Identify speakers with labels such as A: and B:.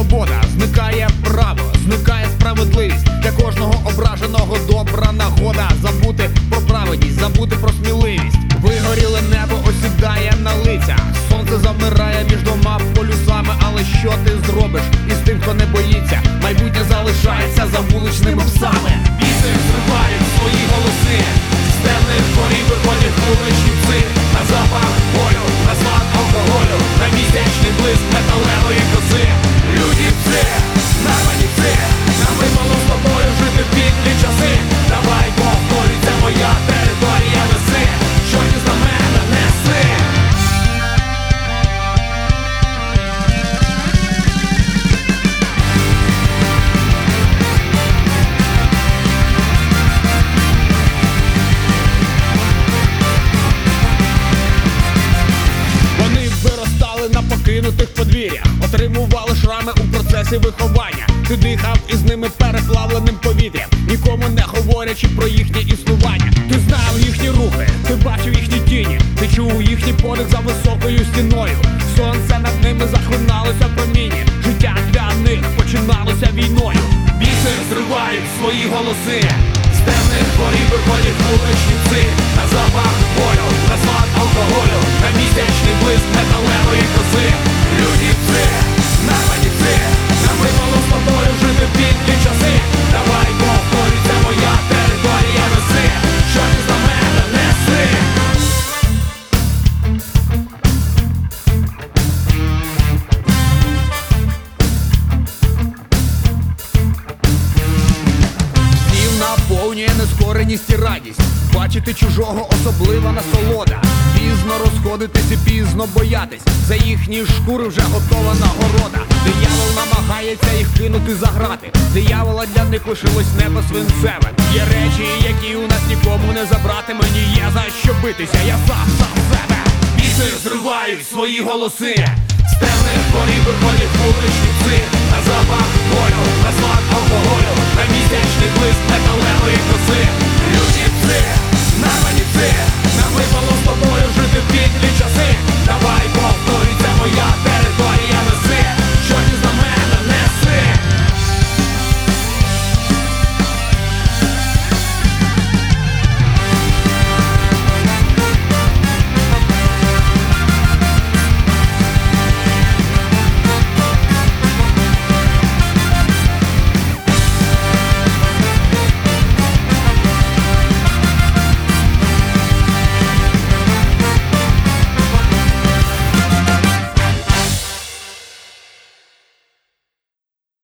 A: свобода, зникає право, зникає справедливість. Для кожного ображеного добра нагода забути про праведність, забути про сміливість. Вигоріле небо осідає на лицях, сонце завмирає між двома полюсами. Але що ти зробиш із тим, хто не боїться? Майбутнє залишається за вуличними псами. Біси зривають свої голоси, з темних дворів виходять вуличні пси. На запах болю, на смак алкоголю, на місячний блиск металевої коси. Люди пси, наймані пси, нам випало з тобою жити в піклі часи. Давай повторюй, це моя територія, неси, що ти за мене неси. На покинутих подвір'ях отримували шрами у процесі виховання. Ти дихав із ними переплавленим повітрям, нікому не говорячи про їхнє існування. Ти знав їхні рухи, ти бачив їхні тіні, ти чув їхній подих за високою стіною. Сонце над ними захлиналося в промінні, життя для них починалося війною. Біси зривають свої голоси, з темних дворів виходять вуличні пси. На запах болю, на смак алкоголю, на місячний блиск металевої коси. Люди пси, наймані пси, нам випало з тобою жити в піклі часи. Давай повторюй, це моя територія, неси, що ти за мене неси. Всім наповнює нескореність і радість, бачити чужого особлива насолода. Пізно розходитись і пізно боятись, за їхні шкури вже готова нагорода. Диявол намагається їх кинути за грати, диявола для них лишилось небо свинцеве. Є речі, які у нас нікому не забрати, мені є за що битися, я сам себе. Біси зривають свої голоси, з темних дворів виходять вуличні пси.